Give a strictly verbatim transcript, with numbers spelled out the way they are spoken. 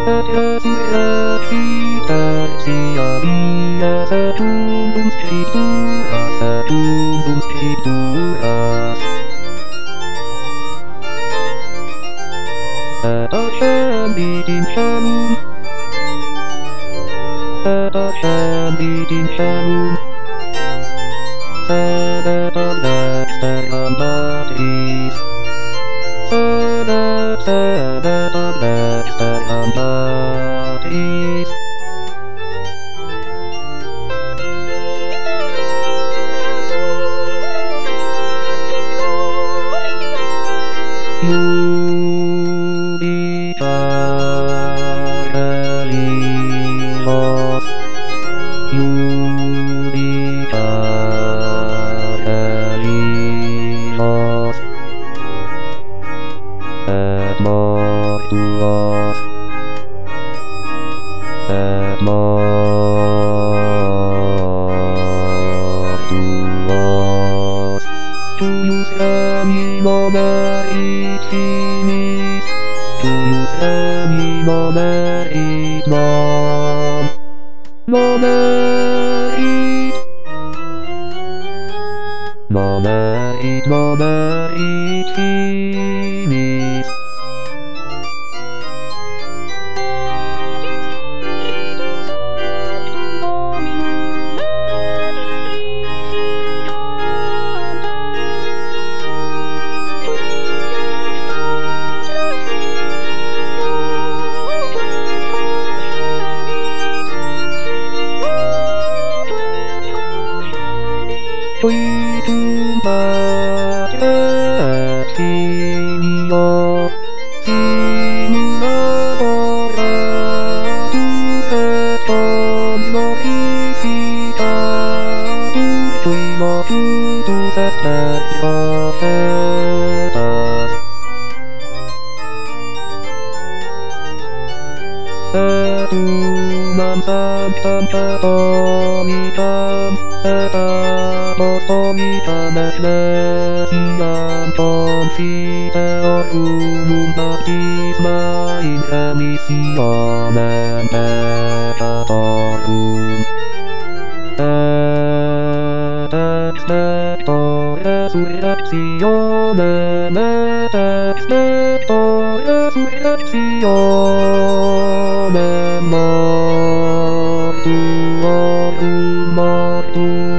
et resurrexita sia via secundum scripturas secundum scripturas et ascendit in caelum et ascendit in caelum sed et ad exterram patris sed et sed et ad exterram patris Iubicare lilos Iubicare lilos et mortuos et mortuos tuius eminum erit finis tuius eminum erit nam nam erit nam erit nam erit finis Tuitum et filio simul laboratur et omnia glorificatur tui locutus est per prophetas et unam sanctam catholicam et apostolicam ecclesiam confiteorum baptisma in remissionem peccatorum et expecto resurrectionem et expecto resurrectionem mortuorum mortuorum